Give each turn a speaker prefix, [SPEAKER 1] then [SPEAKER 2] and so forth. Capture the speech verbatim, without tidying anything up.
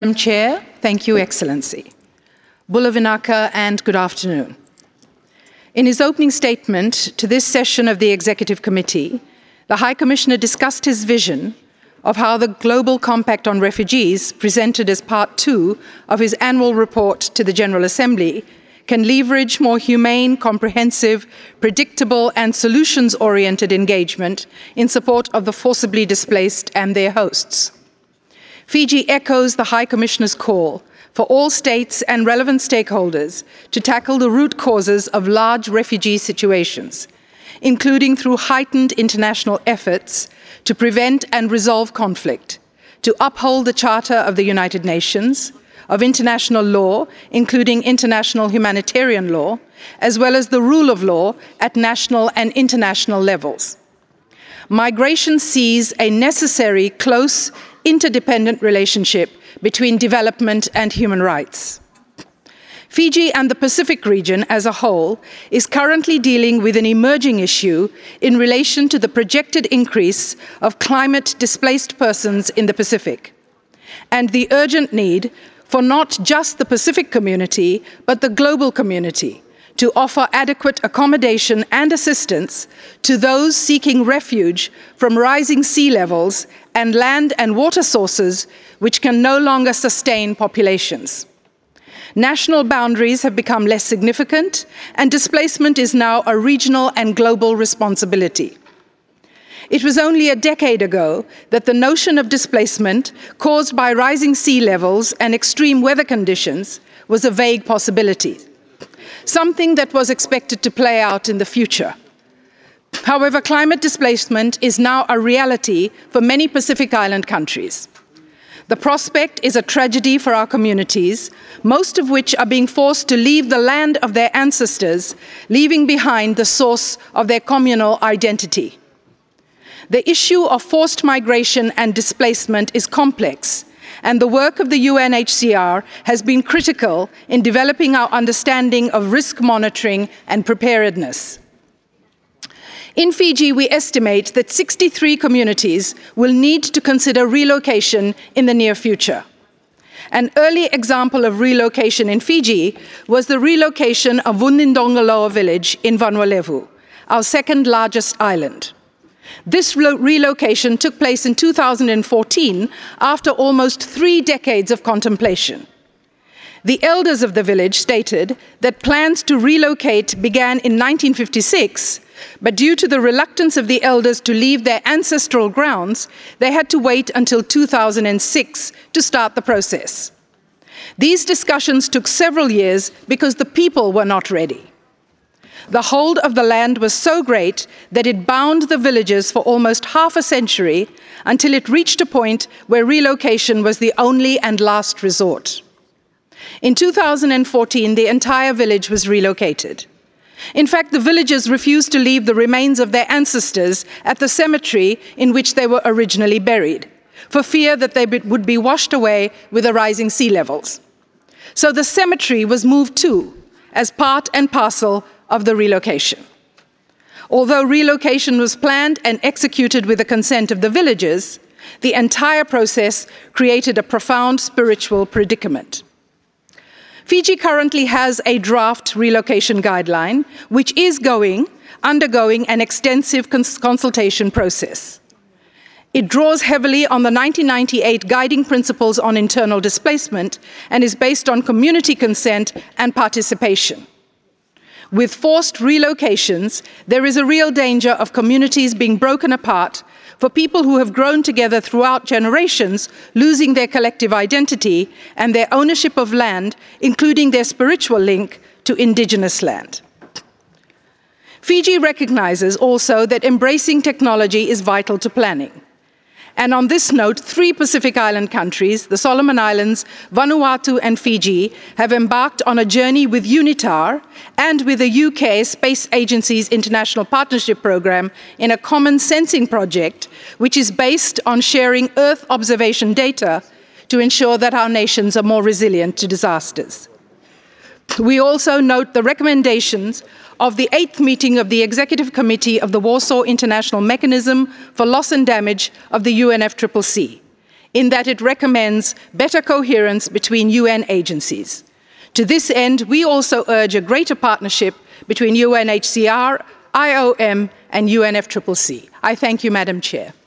[SPEAKER 1] Madam Chair, thank you, Excellency. Bula Vinaka, and good afternoon. In his opening statement to this session of the Executive Committee, the High Commissioner discussed his vision of how the Global Compact on Refugees, presented as part two of his annual report to the General Assembly, can leverage more humane, comprehensive, predictable, and solutions-oriented engagement in support of the forcibly displaced and their hosts. Fiji echoes the High Commissioner's call for all states and relevant stakeholders to tackle the root causes of large refugee situations, including through heightened international efforts to prevent and resolve conflict, to uphold the Charter of the United Nations, of international law, including international humanitarian law, as well as the rule of law at national and international levels. Migration sees a necessary, close, interdependent relationship between development and human rights. Fiji and the Pacific region as a whole is currently dealing with an emerging issue in relation to the projected increase of climate-displaced persons in the Pacific, and the urgent need for not just the Pacific community, but the global community to offer adequate accommodation and assistance to those seeking refuge from rising sea levels and land and water sources which can no longer sustain populations. National boundaries have become less significant, and displacement is now a regional and global responsibility. It was only a decade ago that the notion of displacement caused by rising sea levels and extreme weather conditions was a vague possibility, something that was expected to play out in the future. However, climate displacement is now a reality for many Pacific Island countries. The prospect is a tragedy for our communities, most of which are being forced to leave the land of their ancestors, leaving behind the source of their communal identity. The issue of forced migration and displacement is complex, and the work of the U N H C R has been critical in developing our understanding of risk monitoring and preparedness. In Fiji, we estimate that sixty-three communities will need to consider relocation in the near future. An early example of relocation in Fiji was the relocation of Vunindogoloa village in Vanuatu, our second largest island. This relocation took place in two thousand fourteen after almost three decades of contemplation. The elders of the village stated that plans to relocate began in nineteen fifty-six, but due to the reluctance of the elders to leave their ancestral grounds, they had to wait until two thousand six to start the process. These discussions took several years because the people were not ready. The hold of the land was so great that it bound the villagers for almost half a century until it reached a point where relocation was the only and last resort. In two thousand fourteen, the entire village was relocated. In fact, the villagers refused to leave the remains of their ancestors at the cemetery in which they were originally buried, for fear that they would be washed away with the rising sea levels. So the cemetery was moved too, as part and parcel of the relocation. Although relocation was planned and executed with the consent of the villagers, the entire process created a profound spiritual predicament. Fiji currently has a draft relocation guideline, which is going, undergoing an extensive cons- consultation process. It draws heavily on the nineteen ninety-eight Guiding Principles on Internal Displacement and is based on community consent and participation. With forced relocations, there is a real danger of communities being broken apart, for people who have grown together throughout generations losing their collective identity and their ownership of land, including their spiritual link to indigenous land. Fiji recognizes also that embracing technology is vital to planning. And on this note, three Pacific Island countries, the Solomon Islands, Vanuatu, and Fiji, have embarked on a journey with UNITAR and with the U K Space Agency's International Partnership Programme in a common sensing project, which is based on sharing Earth observation data to ensure that our nations are more resilient to disasters. We also note the recommendations of the eighth meeting of the Executive Committee of the Warsaw International Mechanism for Loss and Damage of the U N F C C C, in that it recommends better coherence between U N agencies. To this end, we also urge a greater partnership between U N H C R, I O M and U N F C C C. I thank you, Madam Chair.